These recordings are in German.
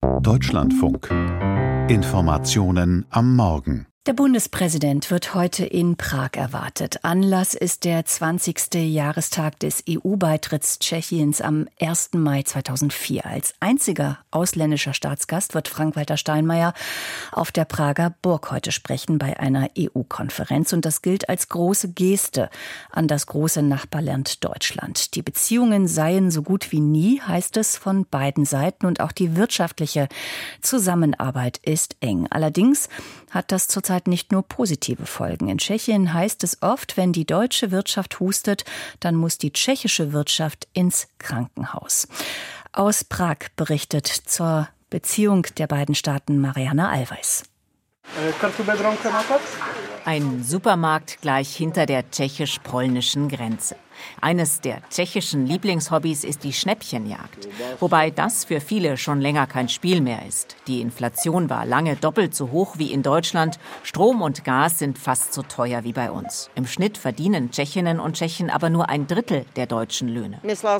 Deutschlandfunk. Informationen am Morgen. Der Bundespräsident wird heute in Prag erwartet. Anlass ist der 20. Jahrestag des EU-Beitritts Tschechiens am 1. Mai 2004. Als einziger ausländischer Staatsgast wird Frank-Walter Steinmeier auf der Prager Burg heute sprechen bei einer EU-Konferenz. Und das gilt als große Geste an das große Nachbarland Deutschland. Die Beziehungen seien so gut wie nie, heißt es von beiden Seiten. Und auch die wirtschaftliche Zusammenarbeit ist eng. Allerdings hat das zurzeit nicht nur positive Folgen. In Tschechien heißt es oft, wenn die deutsche Wirtschaft hustet, dann muss die tschechische Wirtschaft ins Krankenhaus. Aus Prag berichtet zur Beziehung der beiden Staaten Marianne Allweis. Ein Supermarkt gleich hinter der tschechisch-polnischen Grenze. Eines der tschechischen Lieblingshobbys ist die Schnäppchenjagd. Wobei das für viele schon länger kein Spiel mehr ist. Die Inflation war lange doppelt so hoch wie in Deutschland. Strom und Gas sind fast so teuer wie bei uns. Im Schnitt verdienen Tschechinnen und Tschechen aber nur ein Drittel der deutschen Löhne.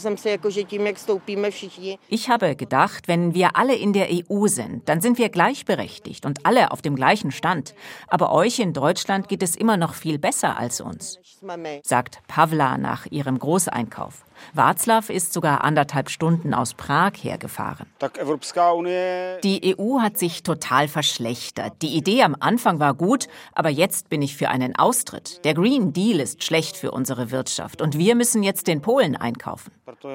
Ich habe gedacht, wenn wir alle in der EU sind, dann sind wir gleichberechtigt und alle auf dem gleichen Stand. Aber euch in Deutschland geht es immer noch viel besser als uns, sagt Pavla nach ihrem Großeinkauf. Václav ist sogar 1,5 Stunden aus Prag hergefahren. Die EU hat sich total verschlechtert. Die Idee am Anfang war gut, aber jetzt bin ich für einen Austritt. Der Green Deal ist schlecht für unsere Wirtschaft und wir müssen jetzt den Polen einkaufen.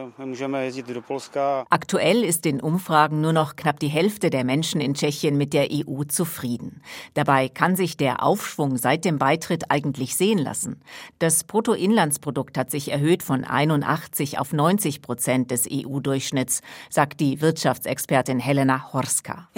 Aktuell ist in Umfragen nur noch knapp die Hälfte der Menschen in Tschechien mit der EU zufrieden. Dabei kann sich der Aufschwung seit dem Beitritt eigentlich sehen lassen. Das Bruttoinlandsprodukt hat sich erhöht von 81 auf 90% des EU-Durchschnitts, sagt die Wirtschaftsexpertin Helena Horska.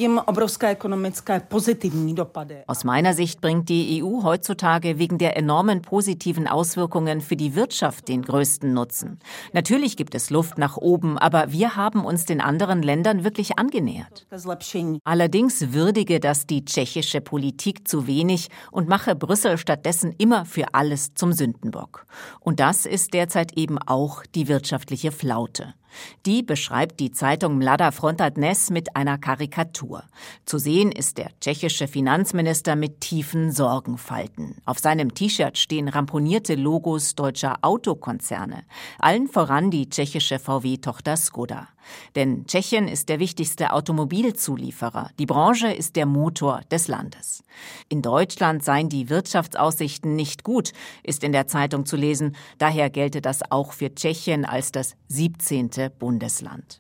Aus meiner Sicht bringt die EU heutzutage wegen der enormen positiven Auswirkungen für die Wirtschaft den größten Nutzen. Natürlich gibt es Luft nach oben, aber wir haben uns den anderen Ländern wirklich angenähert. Allerdings würdige das die tschechische Politik zu wenig und mache Brüssel stattdessen immer für alles zum Sündenbock. Und das ist derzeit eben auch die wirtschaftliche Flaute. Die beschreibt die Zeitung Mladá Fronta Dnes mit einer Karikatur. Zu sehen ist der tschechische Finanzminister mit tiefen Sorgenfalten. Auf seinem T-Shirt stehen ramponierte Logos deutscher Autokonzerne. Allen voran die tschechische VW-Tochter Skoda. Denn Tschechien ist der wichtigste Automobilzulieferer. Die Branche ist der Motor des Landes. In Deutschland seien die Wirtschaftsaussichten nicht gut, ist in der Zeitung zu lesen. Daher gelte das auch für Tschechien als das 17. Bundesland.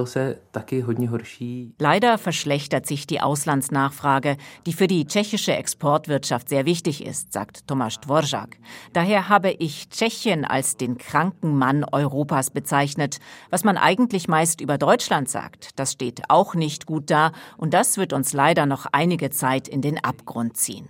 Leider verschlechtert sich die Auslandsnachfrage, die für die tschechische Exportwirtschaft sehr wichtig ist, sagt Tomáš Dvořák. Daher habe ich Tschechien als den kranken Mann Europas bezeichnet. Was man eigentlich meist über Deutschland sagt, das steht auch nicht gut da und das wird uns leider noch einige Zeit in den Abgrund ziehen.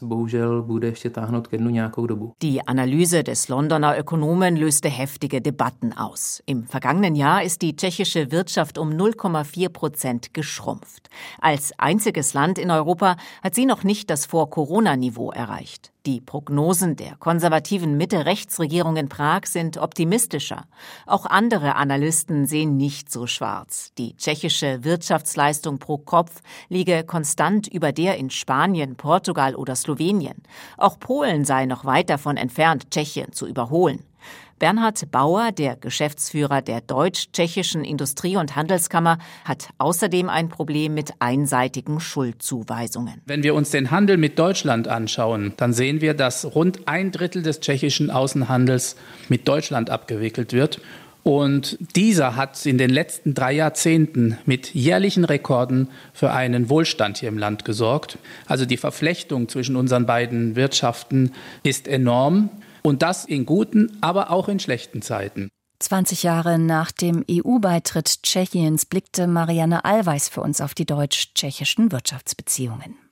Die Analyse des Londoner Ökonomen löste heftige Debatten aus. Im vergangenen Jahr ist die tschechische Wirtschaft um 0,4% geschrumpft. Als einziges Land in Europa hat sie noch nicht das Vor-Corona-Niveau erreicht. Die Prognosen der konservativen Mitte-Rechts-Regierung in Prag sind optimistischer. Auch andere Analysten sehen nicht so schwarz. Die tschechische Wirtschaftsleistung pro Kopf liege konstant über der in Spanien, Portugal oder Slowenien. Auch Polen sei noch weit davon entfernt, Tschechien zu überholen. Bernhard Bauer, der Geschäftsführer der Deutsch-Tschechischen Industrie- und Handelskammer, hat außerdem ein Problem mit einseitigen Schuldzuweisungen. Wenn wir uns den Handel mit Deutschland anschauen, dann sehen wir, dass rund 1/3 des tschechischen Außenhandels mit Deutschland abgewickelt wird. Und dieser hat in den letzten 3 Jahrzehnten mit jährlichen Rekorden für einen Wohlstand hier im Land gesorgt. Also die Verflechtung zwischen unseren beiden Wirtschaften ist enorm. Und das in guten, aber auch in schlechten Zeiten. 20 Jahre nach dem EU-Beitritt Tschechiens blickte Marianne Allweis für uns auf die deutsch-tschechischen Wirtschaftsbeziehungen.